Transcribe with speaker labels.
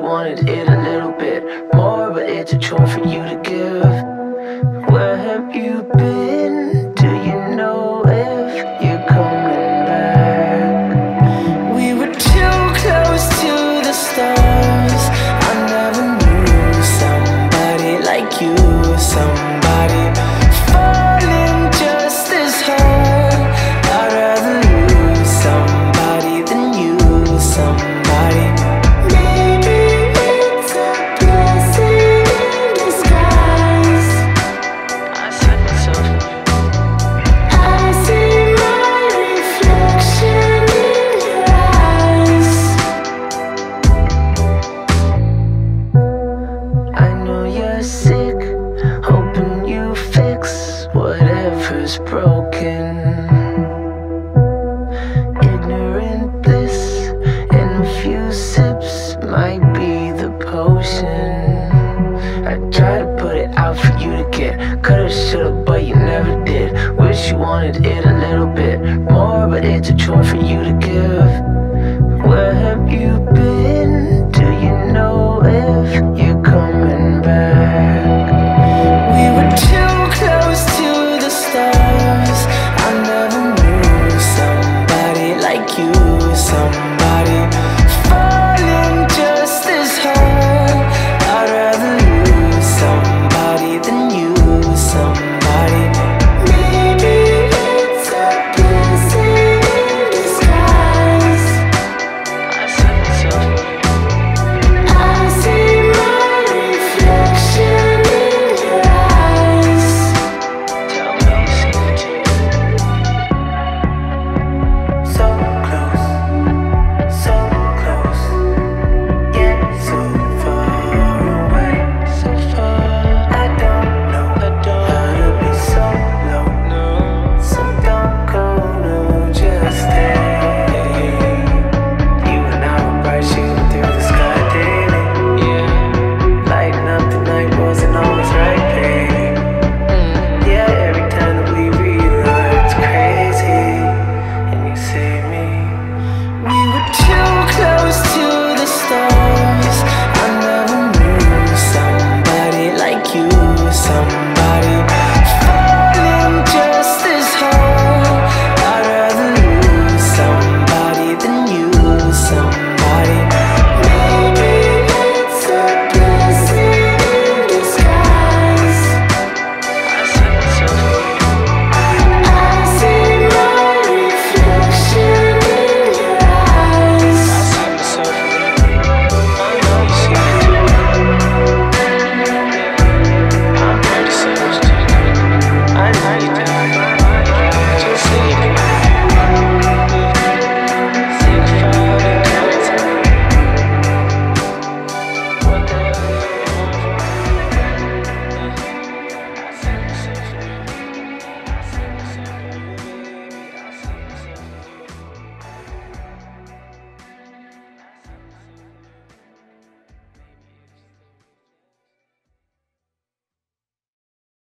Speaker 1: wanted it a little bit more, but it's a chore for you to give. Where have you been? Do you know if you're coming back? We were too close to the stars. I never knew somebody like you, somebody falling just as hard. I'd rather lose somebody than you, somebody.
Speaker 2: Maybe it's a blessing in disguise.
Speaker 1: I said myself.
Speaker 2: I see my reflection in your eyes.
Speaker 1: I know you're sick, hoping you fix whatever's broken. Ignorant bliss in a few sips might be the potion. I tried to put it out for you to get. Coulda, shoulda, but you never did. Wish you wanted it a little bit more, but it's a chore for you to give.